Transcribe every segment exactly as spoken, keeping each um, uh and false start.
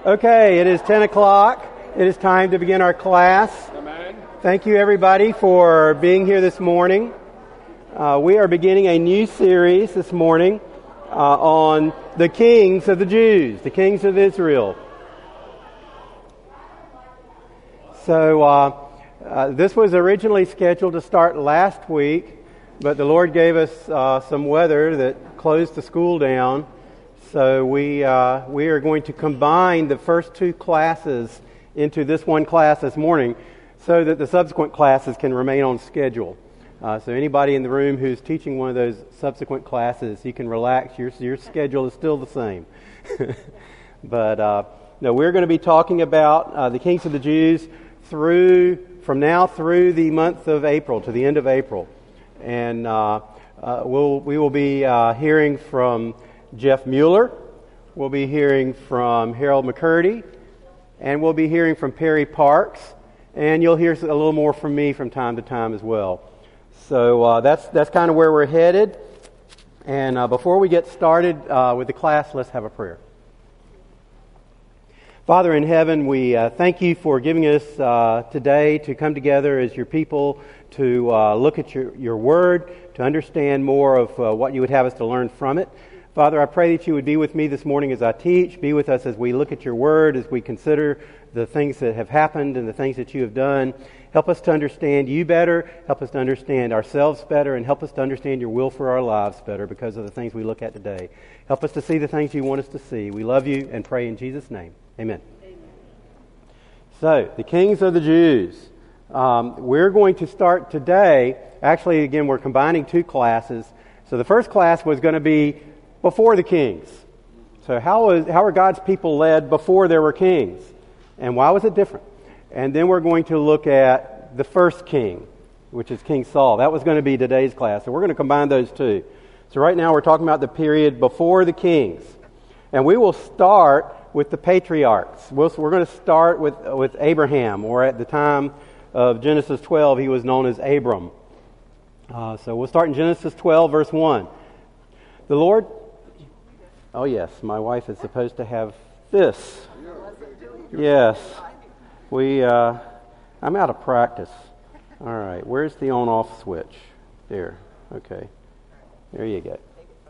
Okay, it is ten o'clock. It is time to begin our class. Amen. Thank you, everybody, for being here this morning. Uh, we are beginning a new series this morning uh, on the kings of the Jews, the kings of Israel. So uh, uh, this was originally scheduled to start last week, but the Lord gave us uh, some weather that closed the school down. So we uh, we are going to combine the first two classes into this one class this morning so that the subsequent classes can remain on schedule. Uh, so anybody in the room who's teaching one of those subsequent classes, you can relax. Your, your schedule is still the same. But uh, no, we're going to be talking about uh, the kings of the Jews through from now through the month of April, to the end of April. And uh, uh, we'll, we will be uh, hearing from Jeff Mueller, we'll be hearing from Harold McCurdy, and we'll be hearing from Perry Parks, and you'll hear a little more from me from time to time as well. So uh, that's that's kind of where we're headed. And uh, before we get started uh, with the class, let's have a prayer. Father in heaven, we uh, thank you for giving us uh, today to come together as your people to uh, look at your, your word, to understand more of uh, what you would have us to learn from it. Father, I pray that you would be with me this morning as I teach. Be with us as we look at your word, as we consider the things that have happened and the things that you have done. Help us to understand you better. Help us to understand ourselves better. And help us to understand your will for our lives better because of the things we look at today. Help us to see the things you want us to see. We love you and pray in Jesus' name. Amen. Amen. So, the kings of the Jews. Um, we're going to start today. Actually, again, we're combining two classes. So the first class was going to be before the kings. So how was how were God's people led before there were kings? And why was it different? And then we're going to look at the first king, which is King Saul. That was going to be today's class. So we're going to combine those two. So right now we're talking about the period before the kings. And we will start with the patriarchs. We'll, we're going to start with, with Abraham, or at the time of Genesis twelve, he was known as Abram. Uh, so we'll start in Genesis twelve, verse one. The Lord... Oh yes, my wife is supposed to have this. Yes. We, uh, I'm out of practice. All right, where's the on-off switch? There, okay. There you go.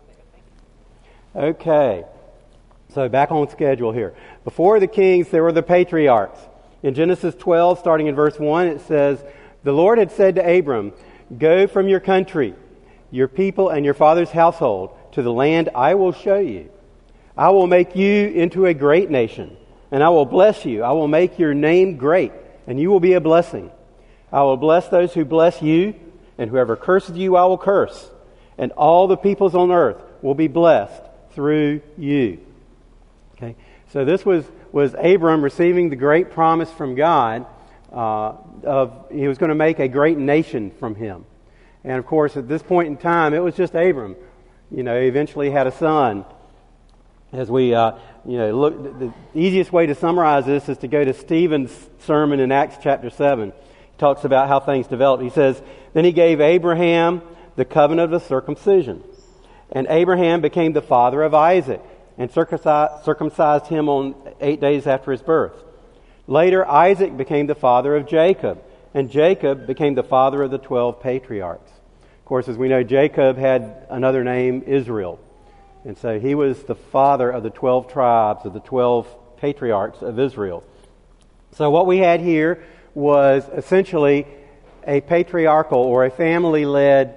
Okay, so back on schedule here. Before the kings, there were the patriarchs. In Genesis twelve, starting in verse one, it says, "The Lord had said to Abram, 'Go from your country, your people, and your father's household to the land I will show you. I will make you into a great nation, and I will bless you. I will make your name great, and you will be a blessing. I will bless those who bless you, and whoever curses you I will curse. And all the peoples on earth will be blessed through you.'" Okay, so this was, was Abram receiving the great promise from God uh, of he was going to make a great nation from him. And of course, at this point in time, it was just Abram. You know, he eventually had a son. As we, uh, you know, look, the easiest way to summarize this is to go to Stephen's sermon in Acts chapter seven. He talks about how things developed. He says, "Then he gave Abraham the covenant of circumcision. And Abraham became the father of Isaac and circumcised, circumcised him on eight days after his birth. Later, Isaac became the father of Jacob, and Jacob became the father of the twelve patriarchs." Of course, as we know, Jacob had another name, Israel. And so he was the father of the twelve tribes, of the twelve patriarchs of Israel. So what we had here was essentially a patriarchal or a family-led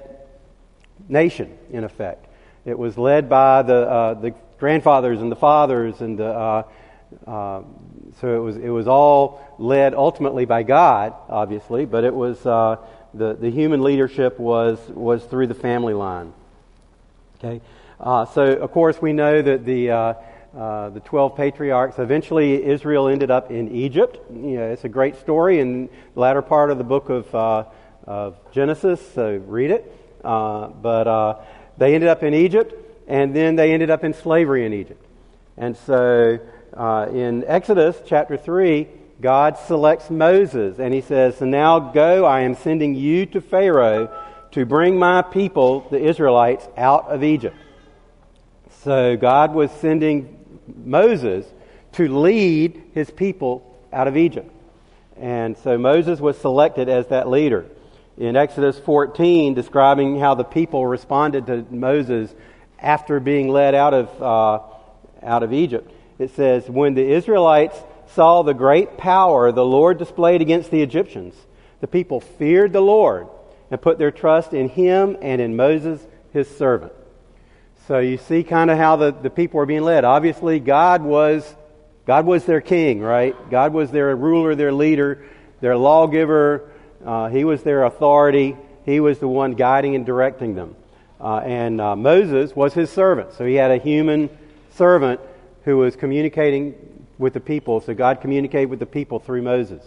nation, in effect. It was led by the uh, the grandfathers and the fathers, and the, uh, uh, so it was it was all led ultimately by God, obviously, but it was uh, the the human leadership was was through the family line. Okay. Uh, so, of course, we know that the uh, uh, the twelve patriarchs, eventually Israel ended up in Egypt. You know, it's a great story in the latter part of the book of, uh, of Genesis, so read it. Uh, but uh, they ended up in Egypt, and then they ended up in slavery in Egypt. And so, uh, in Exodus chapter three, God selects Moses, and he says, "So now go, I am sending you to Pharaoh to bring my people, the Israelites, out of Egypt." So God was sending Moses to lead his people out of Egypt. And so Moses was selected as that leader. In Exodus fourteen, describing how the people responded to Moses after being led out of uh, out of Egypt, it says, "When the Israelites saw the great power the Lord displayed against the Egyptians, the people feared the Lord and put their trust in him and in Moses, his servant." So you see kind of how the, the people were being led. Obviously, God was God was their king, right? God was their ruler, their leader, their lawgiver. Uh, he was their authority. He was the one guiding and directing them. Uh, and uh, Moses was his servant. So he had a human servant who was communicating with the people. So God communicated with the people through Moses.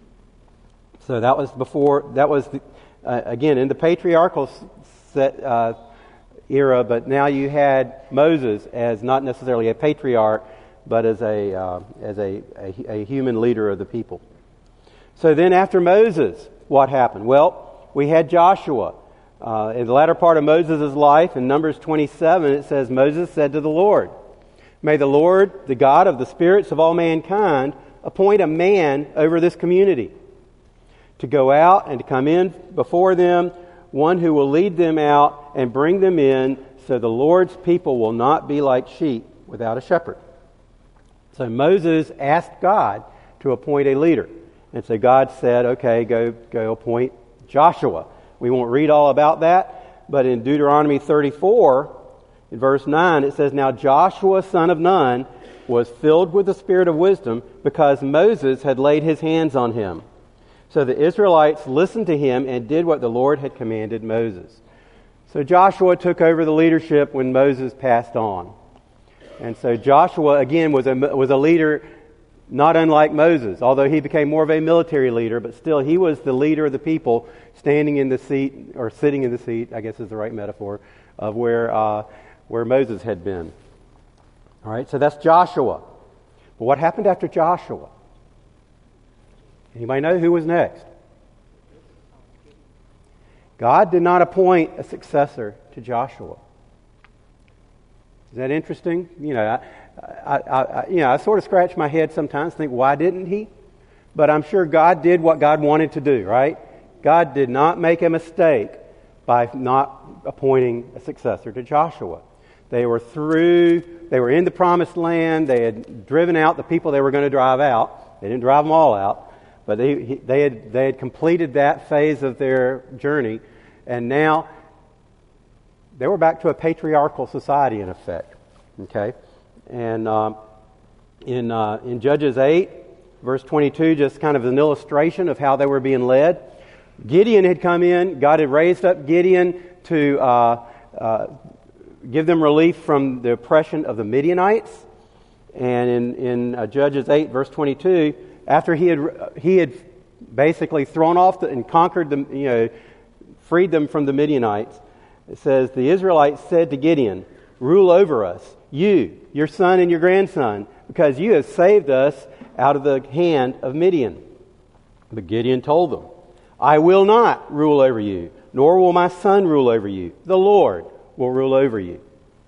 So that was before, that was, the, uh, again, in the patriarchal set, uh, era, but now you had Moses as not necessarily a patriarch, but as a uh, as a, a, a human leader of the people. So then after Moses, what happened? Well, we had Joshua. Uh, in the latter part of Moses' life, in Numbers twenty-seven, it says, Moses said to the Lord, "May the Lord, the God of the spirits of all mankind, appoint a man over this community to go out and to come in before them, one who will lead them out and bring them in, so the Lord's people will not be like sheep without a shepherd." So Moses asked God to appoint a leader. And so God said, okay, go go appoint Joshua. We won't read all about that, but in Deuteronomy thirty-four, in verse nine, it says, "Now Joshua, son of Nun, was filled with the spirit of wisdom because Moses had laid his hands on him. So the Israelites listened to him and did what the Lord had commanded Moses." So Joshua took over the leadership when Moses passed on. And so Joshua, again, was a, was a leader not unlike Moses, although he became more of a military leader, but still he was the leader of the people standing in the seat, or sitting in the seat, I guess is the right metaphor, of where, uh, where Moses had been. All right, so that's Joshua. But what happened after Joshua? Anybody know who was next? God did not appoint a successor to Joshua. Is that interesting? You know, I, I, I, you know, I sort of scratch my head sometimes, think, why didn't he? But I'm sure God did what God wanted to do, right? God did not make a mistake by not appointing a successor to Joshua. They were through, they were in the promised land, they had driven out the people they were going to drive out. They didn't drive them all out, but they, they, had, they had completed that phase of their journey, and now they were back to a patriarchal society in effect. Okay? And um, in uh, in Judges eight, verse twenty-two, just kind of an illustration of how they were being led. Gideon had come in. God had raised up Gideon to uh, uh, give them relief from the oppression of the Midianites. And in, in uh, Judges eight, verse twenty-two, after he had he had basically thrown off the, and conquered them, you know, freed them from the Midianites, it says, the Israelites said to Gideon, "Rule over us, you, your son and your grandson, because you have saved us out of the hand of Midian." But Gideon told them, "I will not rule over you, nor will my son rule over you. The Lord will rule over you."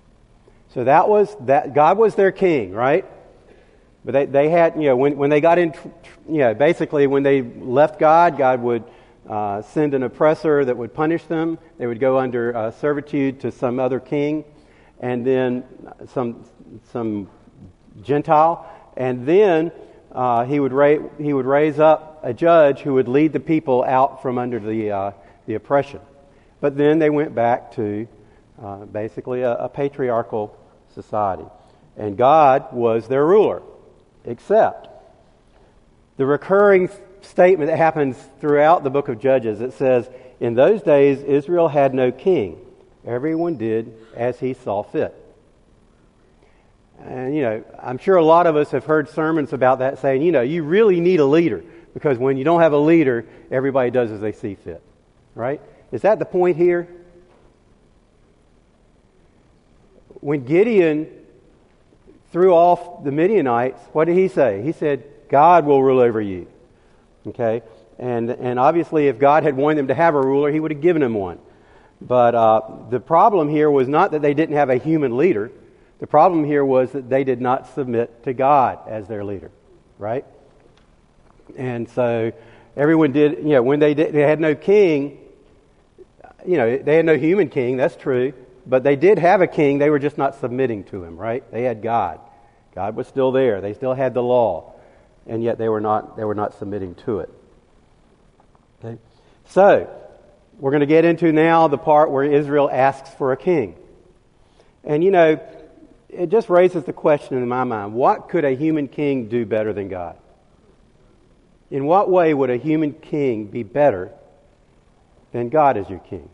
So that was that. God was their king, right? But they, they had, you know, when when they got in, you know, basically when they left God, God would uh, send an oppressor that would punish them. They would go under uh, servitude to some other king, and then some some Gentile, and then uh, he would ra- he would raise up a judge who would lead the people out from under the uh, the oppression. But then they went back to uh, basically a, a patriarchal society, and God was their ruler. Except the recurring statement that happens throughout the book of Judges, it says, "In those days Israel had no king. Everyone did as he saw fit." And, you know, I'm sure a lot of us have heard sermons about that saying, you know, you really need a leader, because when you don't have a leader, everybody does as they see fit. Right? Is that the point here? When Gideon threw off the Midianites, what did he say? He said, "God will rule over you." Okay? And and obviously if God had wanted them to have a ruler, he would have given them one. But uh, the problem here was not that they didn't have a human leader. The problem here was that they did not submit to God as their leader, right? And so everyone did, you know, when they did, they had no king, you know, they had no human king, that's true, but they did have a king, they were just not submitting to him, right? They had God. God was still there. They still had the law, and yet they were not, they were not submitting to it. Okay? So, we're going to get into now the part where Israel asks for a king. And you know, it just raises the question in my mind, what could a human king do better than God? In what way would a human king be better than God as your king?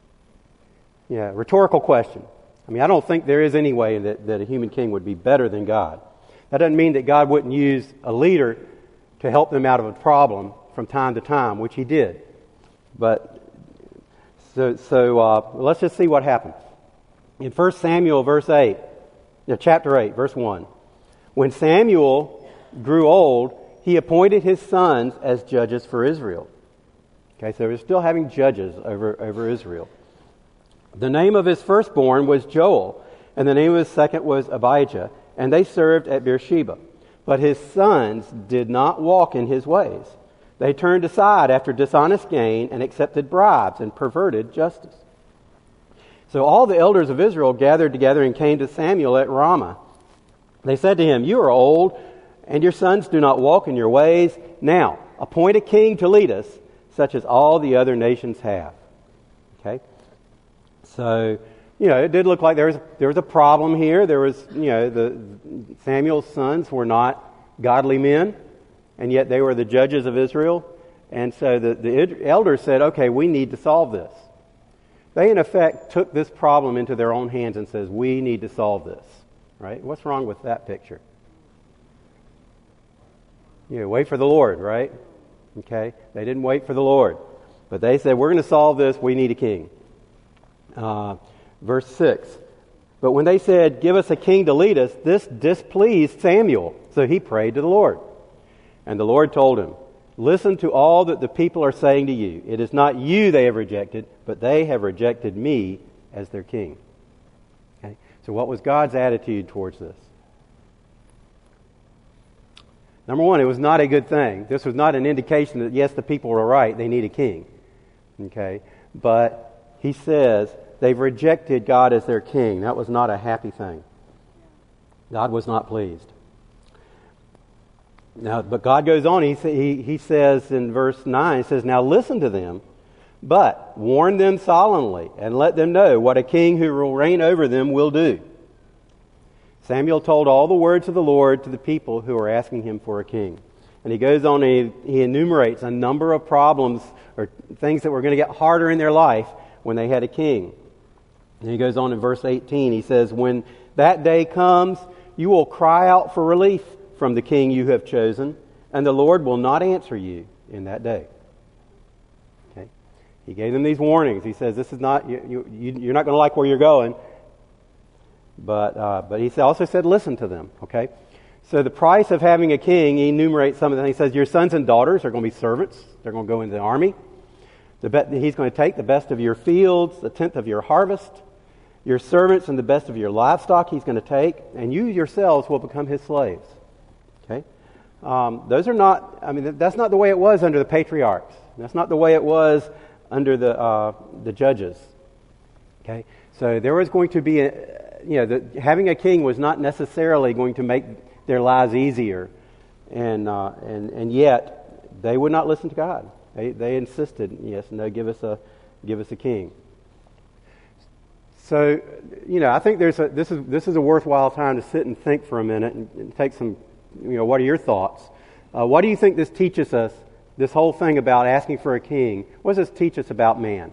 Yeah, rhetorical question. I mean, I don't think there is any way that, that a human king would be better than God. That doesn't mean that God wouldn't use a leader to help them out of a problem from time to time, which he did. But, so, so uh, let's just see what happens. In First Samuel, verse eight, no, chapter eight, verse one. When Samuel grew old, he appointed his sons as judges for Israel. Okay, so we're still having judges over, over Israel. The name of his firstborn was Joel, and the name of his second was Abijah, and they served at Beersheba. But his sons did not walk in his ways. They turned aside after dishonest gain and accepted bribes and perverted justice. So all the elders of Israel gathered together and came to Samuel at Ramah. They said to him, "You are old, and your sons do not walk in your ways. Now, appoint a king to lead us, such as all the other nations have." Okay? So, you know, it did look like there was there was a problem here. There was, you know, the Samuel's sons were not godly men, and yet they were the judges of Israel. And so the, the elders said, "Okay, we need to solve this." They, in effect, took this problem into their own hands and says, "We need to solve this." Right? What's wrong with that picture? You know, wait for the Lord, right? Okay? They didn't wait for the Lord. But they said, "We're going to solve this. We need a king." Uh, verse six. But when they said, "Give us a king to lead us," this displeased Samuel. So he prayed to the Lord. And the Lord told him, "Listen to all that the people are saying to you. It is not you they have rejected, but they have rejected me as their king." Okay? So what was God's attitude towards this? Number one, it was not a good thing. This was not an indication that, yes, the people were right, they need a king. Okay? But he says they've rejected God as their king. That was not a happy thing. God was not pleased. Now, but God goes on, he, he, he says in verse nine, he says, "Now listen to them, but warn them solemnly and let them know what a king who will reign over them will do." Samuel told all the words of the Lord to the people who were asking him for a king. And he goes on and he, he enumerates a number of problems or things that were going to get harder in their life when they had a king. And he goes on in verse eighteen, he says, "When that day comes, you will cry out for relief from the king you have chosen, and the Lord will not answer you in that day." Okay. He gave them these warnings. He says, "This is not you, you, you're not going to like where you're going." But uh, but he also said, "Listen to them." Okay. So the price of having a king, he enumerates some of them. He says, "Your sons and daughters are going to be servants. They're going to go into the army. The be- he's going to take the best of your fields, the tenth of your harvest. Your servants and the best of your livestock he's going to take, and you yourselves will become his slaves." Okay, um, those are not. I mean, that's not the way it was under the patriarchs. That's not the way it was under the uh, the judges. Okay, so there was going to be, a, you know, the, having a king was not necessarily going to make their lives easier, and uh, and and yet they would not listen to God. They they insisted, yes, no, give us a give us a king. So, you know, I think there's a, this is this is a worthwhile time to sit and think for a minute and, and take some. You know, what are your thoughts? Uh, what do you think this teaches us, this whole thing about asking for a king? What does this teach us about man?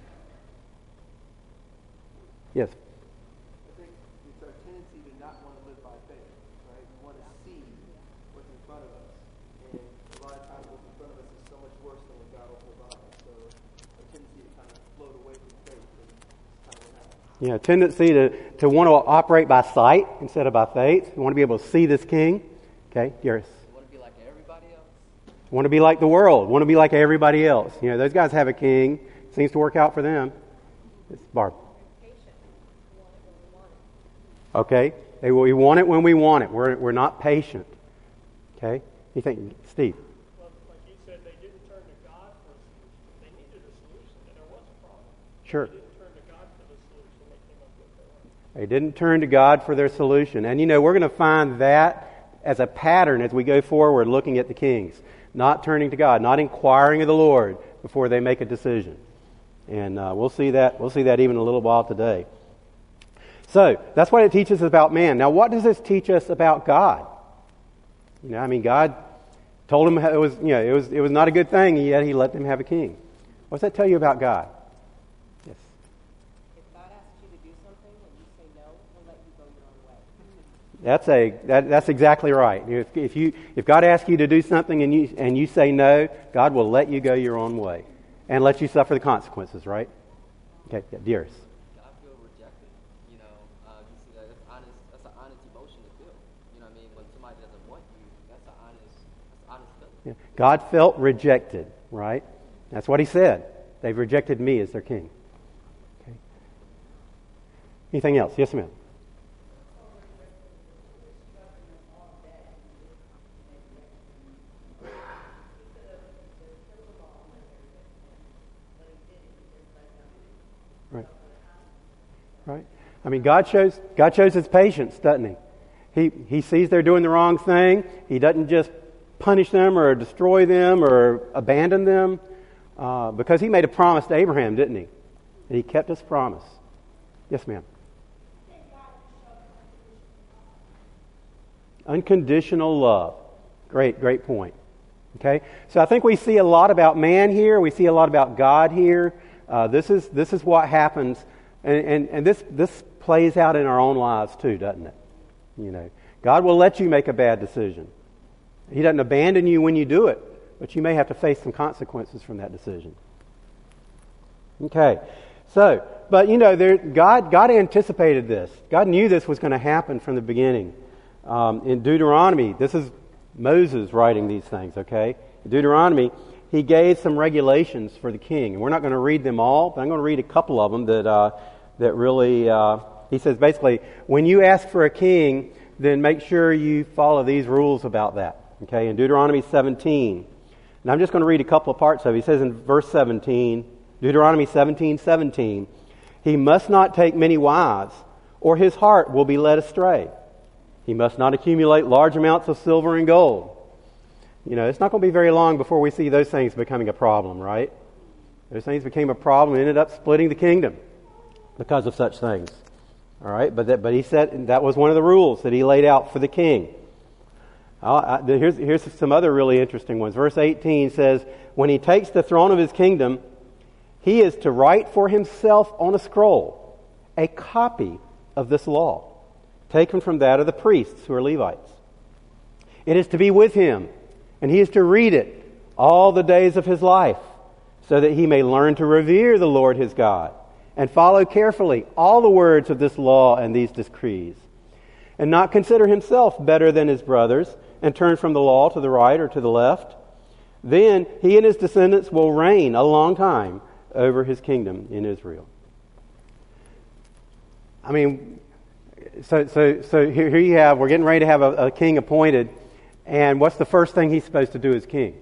Yes? I think it's our tendency to not want to live by faith, right? We want to see what's in front of us. And a lot of times what's in front of us is so much worse than what God will provide. So a tendency to kind of float away from faith is kind of what happens. Yeah, a tendency to, to want to operate by sight instead of by faith. You want to be able to see this king. Okay, yours. Want to be like everybody else? Want to be like the world. Want to be like everybody else. You know, those guys have a king. Seems to work out for them. It's Barb. Okay? We want it when we want it. We're, we're not patient. Okay? You think, Steve? Well, like he said, they didn't turn to God for a solution. They needed a solution, and there was a problem. Sure. They didn't turn to God for the solution. They came up with their own. They didn't turn to God for their solution. And you know, we're going to find that as a pattern as we go forward looking at the kings. Not turning to God, not inquiring of the Lord before they make a decision. And uh, we'll see that we'll see that even a little while today. So, that's what it teaches us about man. Now, what does this teach us about God? You know, I mean, God told him it was, you know, it was it was not a good thing, and yet he let them have a king. What's that tell you about God? Yes. If God asks you to do something and you say no, he'll let you go your own way. That's a that, that's exactly right. If, if you if God asks you to do something and you and you say no, God will let you go your own way and let you suffer the consequences. Right? Okay, yeah, dearest. I feel rejected. You know, uh, you see that that's honest. That's an honest emotion to feel. You know what I mean? When somebody doesn't want you, that's an honest, that's an honest feeling. Yeah. God felt rejected. Right? That's what He said. They've rejected me as their king. Okay. Anything else? Yes, ma'am. Right. Right. I mean, God shows God shows His patience, doesn't He? He He sees they're doing the wrong thing. He doesn't just punish them or destroy them or abandon them, uh, because He made a promise to Abraham, didn't He? And He kept His promise. Yes, ma'am. Unconditional love. Great, great point. Okay, so I think we see a lot about man here. We see a lot about God here. Uh, this is this is what happens, and, and, and this this plays out in our own lives too, doesn't it? You know, God will let you make a bad decision. He doesn't abandon you when you do it, but you may have to face some consequences from that decision. Okay, so but you know, there, God God anticipated this. God knew this was going to happen from the beginning. Um, in Deuteronomy, this is Moses writing these things. Okay, in Deuteronomy, he gave some regulations for the king, and we're not going to read them all, but I'm going to read a couple of them that uh, that really. Uh, he says basically, when you ask for a king, then make sure you follow these rules about that. Okay, in Deuteronomy seventeen, and I'm just going to read a couple of parts of it. He says in verse seventeen, Deuteronomy seventeen seventeen, he must not take many wives, or his heart will be led astray. He must not accumulate large amounts of silver and gold. You know, it's not going to be very long before we see those things becoming a problem, right? Those things became a problem and ended up splitting the kingdom because of such things. All right, but that, but he said that was one of the rules that he laid out for the king. Uh, I, here's, here's some other really interesting ones. Verse eighteen says, when he takes the throne of his kingdom, he is to write for himself on a scroll a copy of this law, taken from that of the priests who are Levites. It is to be with him, and he is to read it all the days of his life, so that he may learn to revere the Lord his God, and follow carefully all the words of this law and these decrees, and not consider himself better than his brothers, and turn from the law to the right or to the left. Then he and his descendants will reign a long time over his kingdom in Israel. I mean, so so so here, here you have, we're getting ready to have a, a king appointed, and what's the first thing he's supposed to do as king?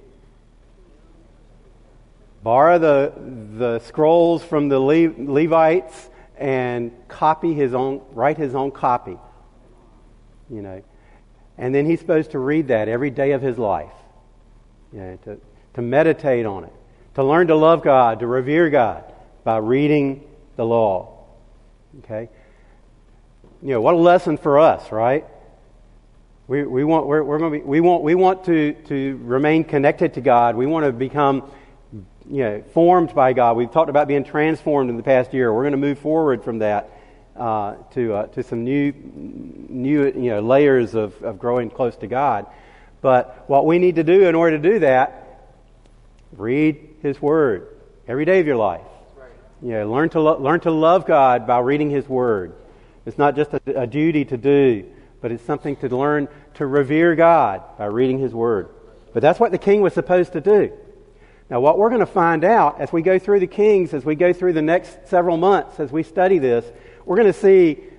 Borrow the the scrolls from the Le- Levites and copy his own, write his own copy. You know, and then he's supposed to read that every day of his life. You know, to to meditate on it, to learn to love God, to revere God by reading the law. Okay, you know, what a lesson for us, right? We we want we're, we're going to be, we want we want to to remain connected to God. We want to become, you know, formed by God. We've talked about being transformed in the past year. We're going to move forward from that uh, to uh, to some new new you know layers of, of growing close to God. But what we need to do in order to do that, read His Word every day of your life. Right. You know, learn to lo- learn to love God by reading His Word. It's not just a, a duty to do, but it's something to learn to revere God by reading His Word. But that's what the king was supposed to do. Now, what we're going to find out as we go through the Kings, as we go through the next several months, as we study this, we're going to see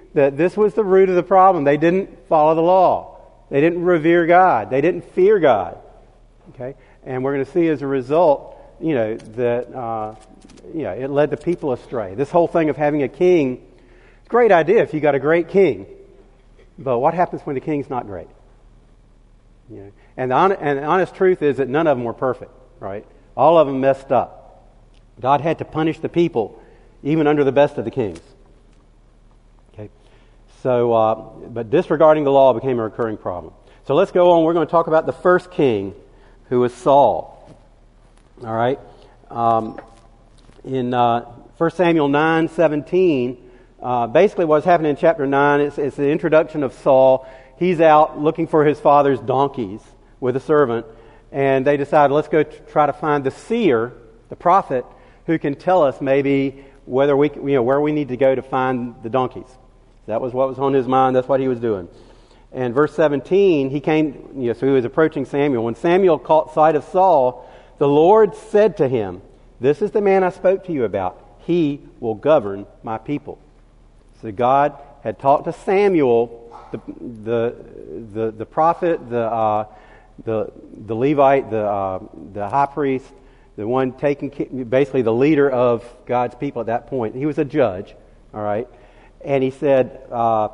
that this was the root of the problem. They didn't follow the law. They didn't revere God. They didn't fear God. Okay, and we're going to see as a result, you know, that uh, you know, it led the people astray. This whole thing of having a king, great idea if you got a great king, but what happens when the king's not great? You know, and the, on, and the honest truth is that none of them were perfect, right? All of them messed up. God had to punish the people, even under the best of the kings. Okay, so uh, but disregarding the law became a recurring problem. So let's go on. We're going to talk about the first king, who was Saul. All right, um, in uh, First Samuel nine seventeen, uh, basically what's happening in chapter nine is it's the introduction of Saul. He's out looking for his father's donkeys with a servant, and they decide, let's go t- try to find the seer, the prophet, who can tell us maybe whether we, you know, where we need to go to find the donkeys. That was what was on his mind. That's what he was doing. And verse seventeen, he came, you know, so he was approaching Samuel. When Samuel caught sight of Saul, the Lord said to him, "This is the man I spoke to you about. He will govern my people." So God had talked to Samuel, the the the, the prophet, the uh, the the Levite, the uh, the high priest, the one taking, basically the leader of God's people at that point. He was a judge, all right, and he said, uh,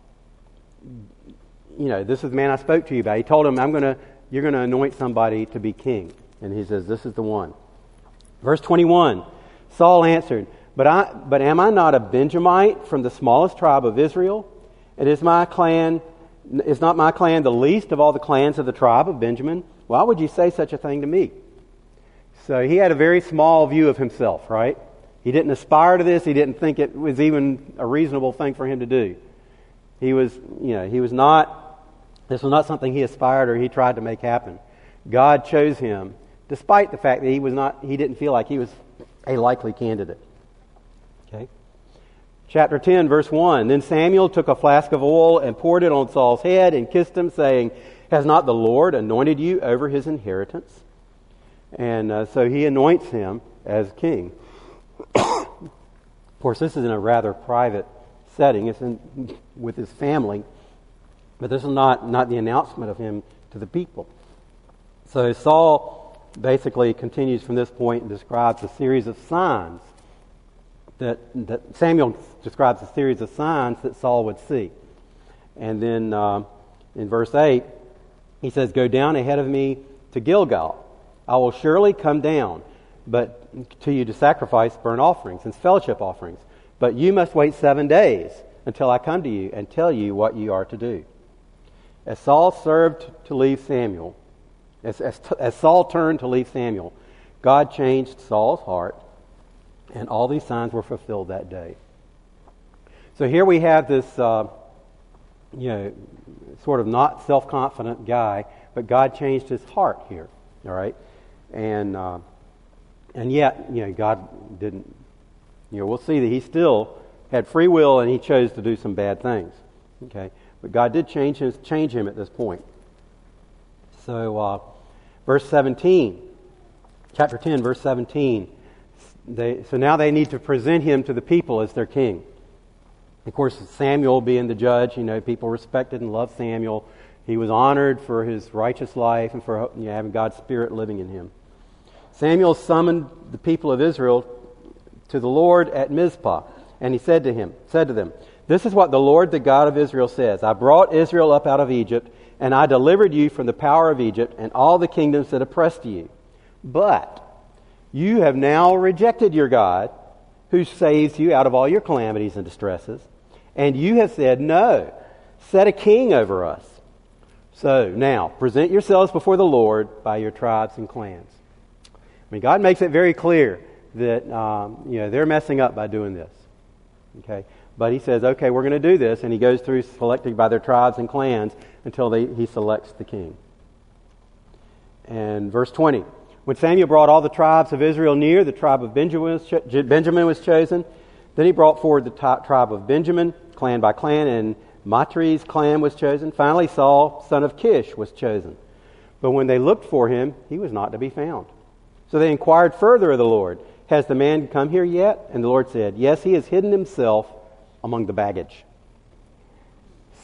you know, this is the man I spoke to you about. He told him, "I'm gonna, you're gonna anoint somebody to be king," and he says, "This is the one." Verse twenty-one, Saul answered, But I, but am I not a Benjamite from the smallest tribe of Israel? And is my clan, is not my clan the least of all the clans of the tribe of Benjamin? Why would you say such a thing to me? So he had a very small view of himself, right? He didn't aspire to this. He didn't think it was even a reasonable thing for him to do. He was, you know, he was not, this was not something he aspired or he tried to make happen. God chose him, despite the fact that he was not, he didn't feel like he was a likely candidate. Okay. Chapter ten, verse one. Then Samuel took a flask of oil and poured it on Saul's head and kissed him, saying, "Has not the Lord anointed you over his inheritance?" And uh, so he anoints him as king. Of course, this is in a rather private setting. It's in, with his family. But this is not, not the announcement of him to the people. So Saul basically continues from this point and describes a series of signs that, that Samuel describes a series of signs that Saul would see. And then uh, in verse eight, he says, "Go down ahead of me to Gilgal. I will surely come down but to you to sacrifice burnt offerings and fellowship offerings. But you must wait seven days until I come to you and tell you what you are to do." As Saul served to leave Samuel, as, as, as Saul turned to leave Samuel, God changed Saul's heart, and all these signs were fulfilled that day. So here we have this, uh, you know, sort of not self-confident guy, but God changed his heart here. All right, and uh, and yet, you know, God didn't. You know, we'll see that he still had free will, and he chose to do some bad things. Okay, but God did change him, change him at this point. So, uh, verse seventeen, chapter ten, verse seventeen. They, so now they need to present him to the people as their king. Of course, Samuel being the judge, you know, people respected and loved Samuel. He was honored for his righteous life and for, you know, having God's Spirit living in him. Samuel summoned the people of Israel to the Lord at Mizpah, and he said to him, said to them, "This is what the Lord, the God of Israel, says: I brought Israel up out of Egypt, and I delivered you from the power of Egypt and all the kingdoms that oppressed you. But you have now rejected your God, who saves you out of all your calamities and distresses, and you have said, 'No, set a king over us.' So now, present yourselves before the Lord by your tribes and clans." I mean, God makes it very clear that um, you know, they're messing up by doing this. Okay, but he says, "Okay, we're going to do this," and he goes through selecting by their tribes and clans until they, he selects the king. And verse twenty: When Samuel brought all the tribes of Israel near, the tribe of Benjamin was, cho- Benjamin was chosen. Then he brought forward the t- tribe of Benjamin, clan by clan, and Matri's clan was chosen. Finally, Saul, son of Kish, was chosen. But when they looked for him, he was not to be found. So they inquired further of the Lord, "Has the man come here yet?" And the Lord said, "Yes, he has hidden himself among the baggage."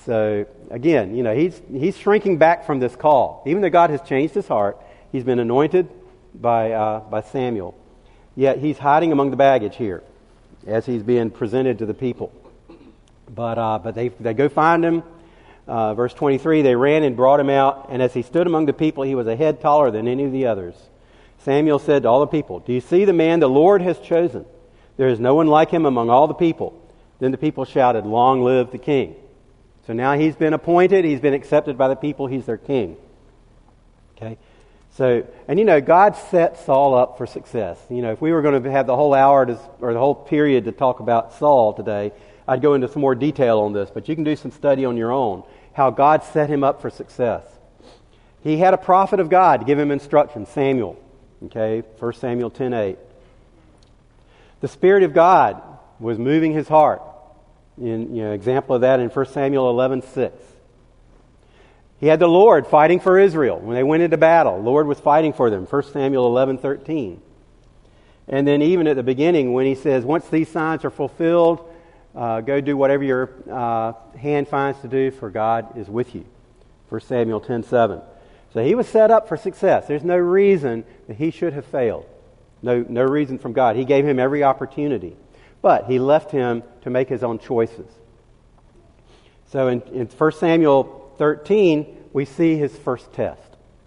So again, you know, he's he's shrinking back from this call. Even though God has changed his heart, he's been anointed by uh, by Samuel. Yet he's hiding among the baggage here, as he's being presented to the people. But uh, but they they go find him. Uh, verse twenty-three, they ran and brought him out, and as he stood among the people, he was a head taller than any of the others. Samuel said to all the people, "Do you see the man the Lord has chosen? There is no one like him among all the people." Then the people shouted, "Long live the king." So now he's been appointed, he's been accepted by the people, he's their king. Okay? So, and you know, God set Saul up for success. You know, if we were going to have the whole hour to, or the whole period to talk about Saul today, I'd go into some more detail on this, but you can do some study on your own, how God set him up for success. He had a prophet of God to give him instruction, Samuel. Okay, First Samuel ten eight. The Spirit of God was moving his heart. In, you know, example of that in First Samuel eleven six. He had the Lord fighting for Israel when they went into battle. The Lord was fighting for them, First Samuel eleven thirteen. And then even at the beginning when he says, once these signs are fulfilled, uh, go do whatever your uh, hand finds to do, for God is with you, First Samuel ten seven. So he was set up for success. There's no reason that he should have failed. No, no reason from God. He gave him every opportunity. But he left him to make his own choices. So in, in First Samuel thirteen, we see his first test.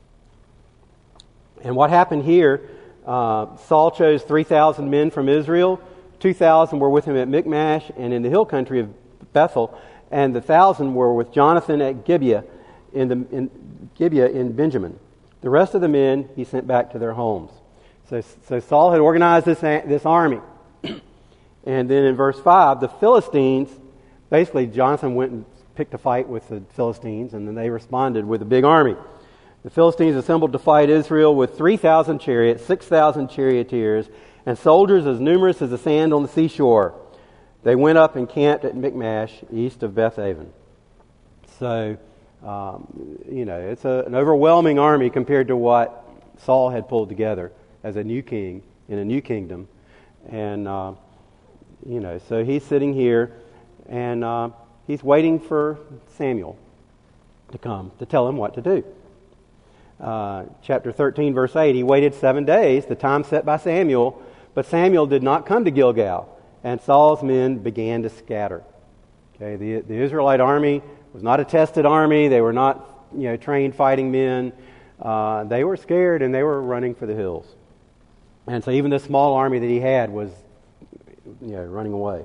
And what happened here, uh, Saul chose three thousand men from Israel. two thousand were with him at Michmash and in the hill country of Bethel. And the one thousand were with Jonathan at Gibeah in, the, in Gibeah in Benjamin. The rest of the men he sent back to their homes. So, so Saul had organized this, this army. And then in verse five, the Philistines, basically Jonathan went and picked a fight with the Philistines, and then they responded with a big army. The Philistines assembled to fight Israel with three thousand chariots, six thousand charioteers, and soldiers as numerous as the sand on the seashore. They went up and camped at Michmash, east of Bethaven. So, um, you know, it's a, an overwhelming army compared to what Saul had pulled together as a new king in a new kingdom. And, uh, you know, so he's sitting here and uh, he's waiting for Samuel to come to tell him what to do. Uh, chapter thirteen, verse eight, he waited seven days, the time set by Samuel, but Samuel did not come to Gilgal, and Saul's men began to scatter. Okay, the, the Israelite army was not a tested army. They were not, you know, trained fighting men. Uh, they were scared and they were running for the hills. And so even this small army that he had was, you know, running away.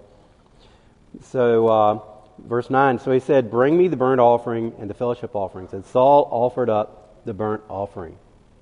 So, uh, verse nine, so he said, "Bring me the burnt offering and the fellowship offerings." And Saul offered up the burnt offering.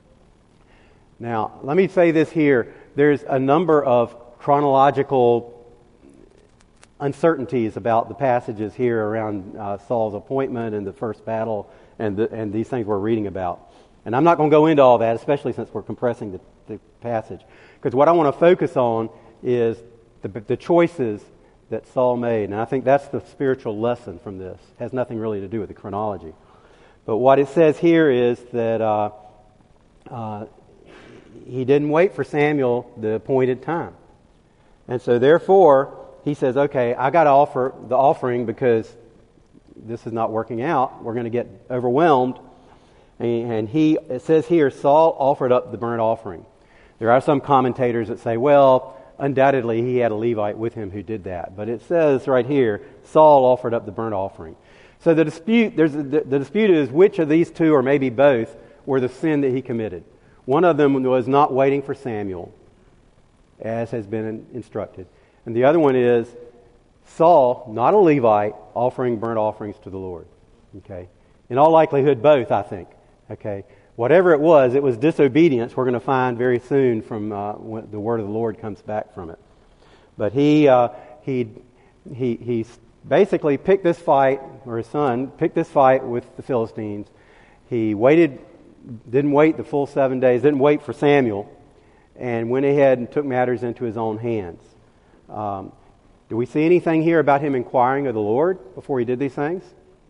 Now, let me say this here. There's a number of chronological uncertainties about the passages here around uh, Saul's appointment and the first battle and, the, and these things we're reading about. And I'm not going to go into all that, especially since we're compressing the, the passage. Because what I want to focus on is the, the choices that Saul made. And I think that's the spiritual lesson from this. It has nothing really to do with the chronology. But what it says here is that uh, uh, he didn't wait for Samuel the appointed time. And so therefore, he says, okay, I got to offer the offering because this is not working out. We're going to get overwhelmed. And he, it says here, Saul offered up the burnt offering. There are some commentators that say, well, undoubtedly he had a Levite with him who did that. But it says right here, Saul offered up the burnt offering. So the dispute, there's a, the, the dispute is which of these two, or maybe both, were the sin that he committed. One of them was not waiting for Samuel, as has been instructed. And the other one is Saul, not a Levite, offering burnt offerings to the Lord. Okay? In all likelihood, both, I think. Okay? Whatever it was, it was disobedience. We're going to find very soon from uh, when the word of the Lord comes back from it. But he uh, he he he basically picked this fight, or his son picked this fight with the Philistines. He waited, didn't wait the full seven days, didn't wait for Samuel, and went ahead and took matters into his own hands. Um, do we see anything here about him inquiring of the Lord before he did these things?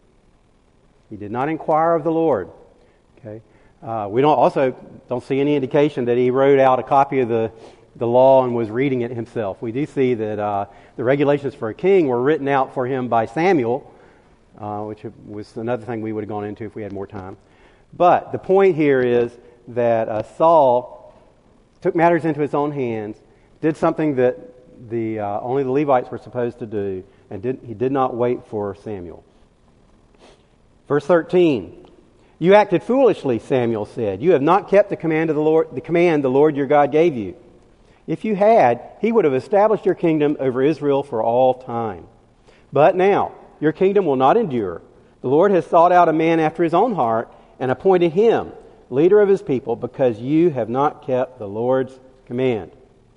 He did not inquire of the Lord. Okay. Uh, we don't also don't see any indication that he wrote out a copy of the, the law and was reading it himself. We do see that uh, the regulations for a king were written out for him by Samuel, uh, which was another thing we would have gone into if we had more time. But the point here is that uh, Saul took matters into his own hands, did something that the uh, only the Levites were supposed to do, and did, he did not wait for Samuel. Verse thirteen, "You acted foolishly," Samuel said. "You have not kept the command of the Lord, the command the Lord your God gave you. If you had, he would have established your kingdom over Israel for all time. But now, your kingdom will not endure. The Lord has sought out a man after his own heart and appointed him leader of his people because you have not kept the Lord's command."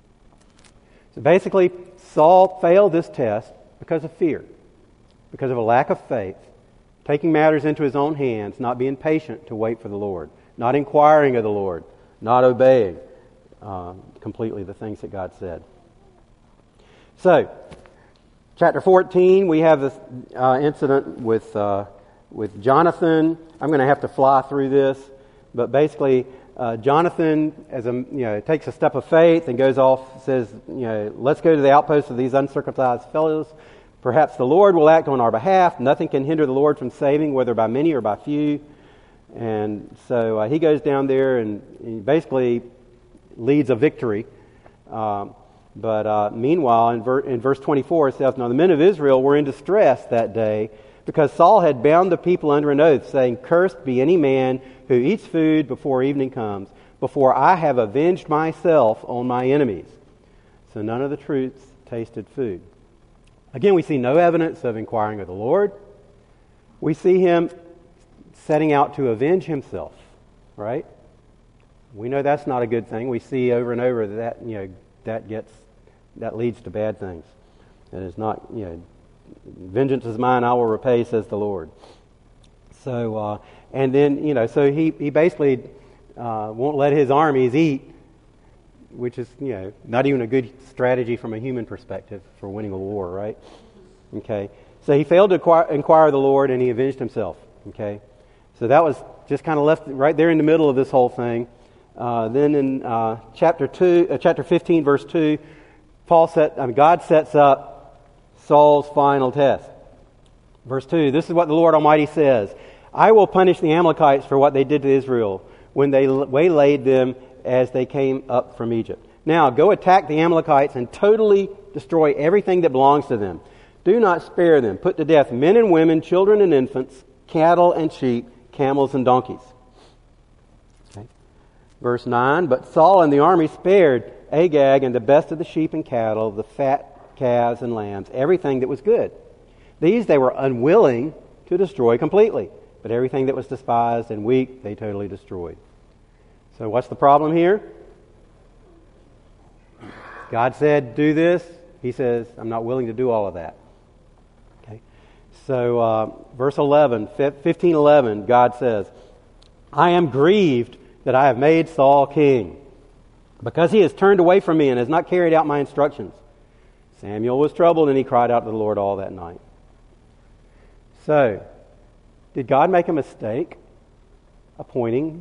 So basically, Saul failed this test because of fear, because of a lack of faith, taking matters into his own hands, not being patient to wait for the Lord, not inquiring of the Lord, not obeying uh, completely the things that God said. So, chapter fourteen, we have this uh, incident with uh, with Jonathan. I'm going to have to fly through this, but basically, uh, Jonathan, as a you know, takes a step of faith and goes off, says, you know, let's go to the outposts of these uncircumcised fellows. Perhaps the Lord will act on our behalf. Nothing can hinder the Lord from saving, whether by many or by few. And so uh, he goes down there and he basically leads a victory. Um, but uh, meanwhile, in, ver- in verse twenty-four, it says, "Now the men of Israel were in distress that day because Saul had bound the people under an oath, saying, 'Cursed be any man who eats food before evening comes, before I have avenged myself on my enemies.' So none of the troops tasted food." Again, we see no evidence of inquiring of the Lord. We see him setting out to avenge himself, right? We know that's not a good thing. We see over and over that, you know, that gets, that leads to bad things. It is not, you know, vengeance is mine, I will repay, says the Lord. So, uh, and then, you know, so he, he basically uh, won't let his armies eat, which is, you know, not even a good strategy from a human perspective for winning a war, right? Okay. So he failed to inquire, inquire of the Lord, and he avenged himself. Okay. So that was just kind of left right there in the middle of this whole thing. Uh, then in uh, chapter two, uh, chapter fifteen, verse two, Paul set, I mean, God sets up Saul's final test. Verse two, "This is what the Lord Almighty says: I will punish the Amalekites for what they did to Israel when they waylaid them as they came up from Egypt. Now go attack the Amalekites and totally destroy everything that belongs to them. Do not spare them. Put to death men and women, children and infants, cattle and sheep, camels and donkeys." Okay. Verse nine, "But Saul and the army spared Agag and the best of the sheep and cattle, the fat calves and lambs, everything that was good. These they were unwilling to destroy completely, but everything that was despised and weak they totally destroyed." So what's the problem here? God said, do this. He says, I'm not willing to do all of that. Okay. So uh, verse eleven, fifteen eleven, God says, "I am grieved that I have made Saul king, because he has turned away from me and has not carried out my instructions." Samuel was troubled, and he cried out to the Lord all that night. So, did God make a mistake appointing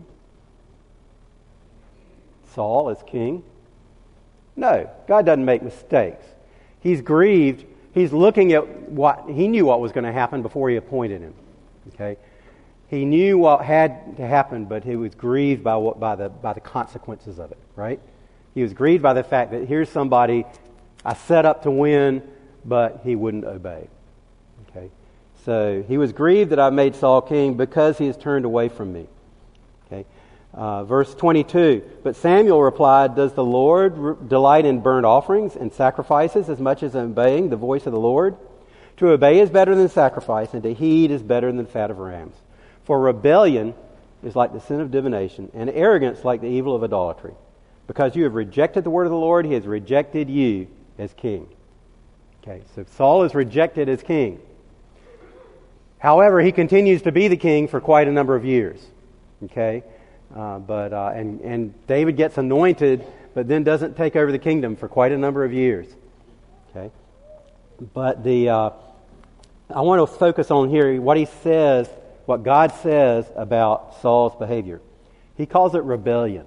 Saul as king? No, God doesn't make mistakes. He's grieved. He's looking at what he knew what was going to happen before he appointed him. Okay, he knew what had to happen, but he was grieved by what by the by the consequences of it. Right? He was grieved by the fact that here's somebody I set up to win, but he wouldn't obey. Okay, so he was grieved that I made Saul king because he has turned away from me. Okay. Uh, verse twenty-two, "But Samuel replied, 'Does the Lord re- delight in burnt offerings and sacrifices as much as in obeying the voice of the Lord? To obey is better than sacrifice, and to heed is better than the fat of rams. For rebellion is like the sin of divination, and arrogance like the evil of idolatry. Because you have rejected the word of the Lord, he has rejected you as king.'" Okay, so Saul is rejected as king. However, he continues to be the king for quite a number of years. Okay. Uh, but uh, and and David gets anointed, but then doesn't take over the kingdom for quite a number of years. Okay, but the uh, I want to focus on here what he says, what God says about Saul's behavior. He calls it rebellion.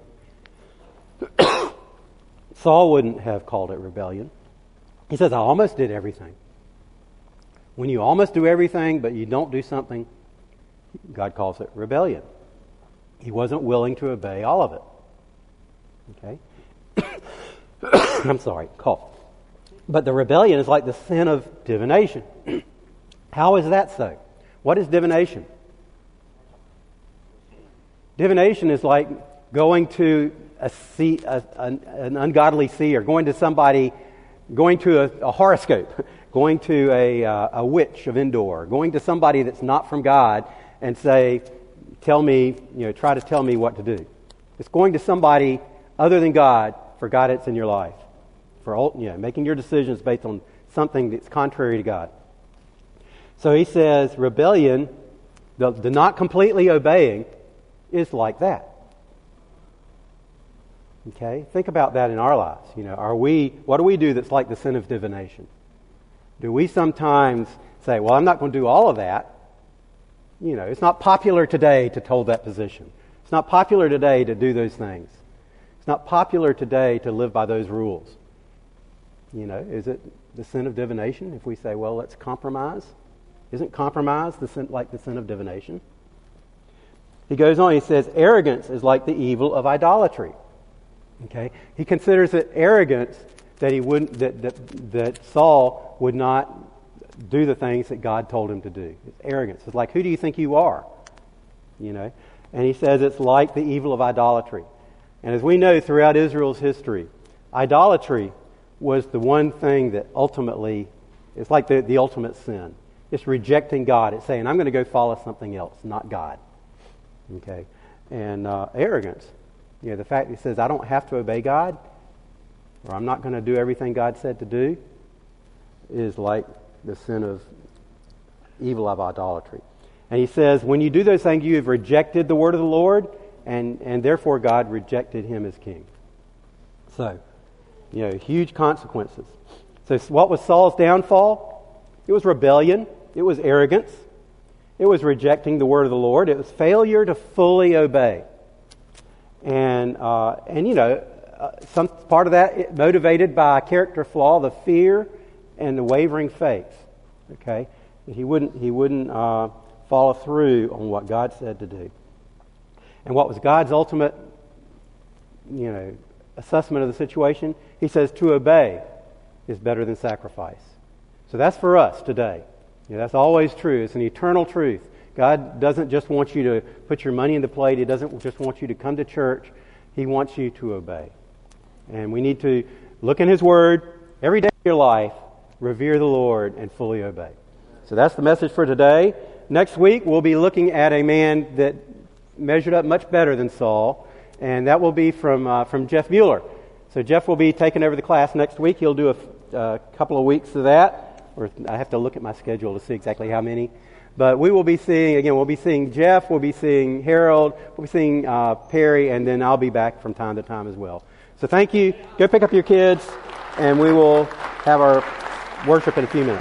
Saul wouldn't have called it rebellion. He says, "I almost did everything." When you almost do everything, but you don't do something, God calls it rebellion. He wasn't willing to obey all of it. Okay? I'm sorry, cough. But the rebellion is like the sin of divination. How is that so? What is divination? Divination is like going to a see, a, an, an ungodly seer, going to somebody, going to a, a horoscope, going to a, uh, a witch of Endor, going to somebody that's not from God and say, tell me, you know, try to tell me what to do. It's going to somebody other than God for guidance in your life, for you know, making your decisions based on something that's contrary to God. So he says rebellion, the, the not completely obeying, is like that. Okay? Think about that in our lives. You know, are we, what do we do that's like the sin of divination? Do we sometimes say, well, I'm not going to do all of that? You know, it's not popular today to hold that position. It's not popular today to do those things. It's not popular today to live by those rules. You know, is it the sin of divination if we say, well, let's compromise? Isn't compromise the sin, like the sin of divination? He goes on, he says, arrogance is like the evil of idolatry. Okay? He considers it arrogance that he wouldn't that, that that Saul would not do the things that God told him to do. It's arrogance. It's like, who do you think you are? You know? And he says it's like the evil of idolatry. And as we know throughout Israel's history, idolatry was the one thing that ultimately, it's like the, the ultimate sin. It's rejecting God. It's saying, I'm going to go follow something else, not God. Okay? And uh, arrogance, you know, the fact that he says, I don't have to obey God, or I'm not going to do everything God said to do, is like the sin of evil of idolatry. And he says, when you do those things, you have rejected the word of the Lord, and, and therefore God rejected him as king. So, you know, huge consequences. So what was Saul's downfall? It was rebellion. It was arrogance. It was rejecting the word of the Lord. It was failure to fully obey. And, uh, and you know, uh, some part of that motivated by a character flaw, the fear and the wavering faith. Okay? He wouldn't, he wouldn't uh, follow through on what God said to do. And what was God's ultimate, you know, assessment of the situation? He says to obey is better than sacrifice. So that's for us today. You know, that's always true. It's an eternal truth. God doesn't just want you to put your money in the plate. He doesn't just want you to come to church. He wants you to obey. And we need to look in His Word every day of your life, revere the Lord, and fully obey. So that's the message for today. Next week, we'll be looking at a man that measured up much better than Saul, and that will be from uh, from Jeff Mueller. So Jeff will be taking over the class next week. He'll do a, a couple of weeks of that, or I have to look at my schedule to see exactly how many. But we will be seeing, again, we'll be seeing Jeff, we'll be seeing Harold, we'll be seeing uh, Perry, and then I'll be back from time to time as well. So thank you. Go pick up your kids, and we will have our worship in a few minutes.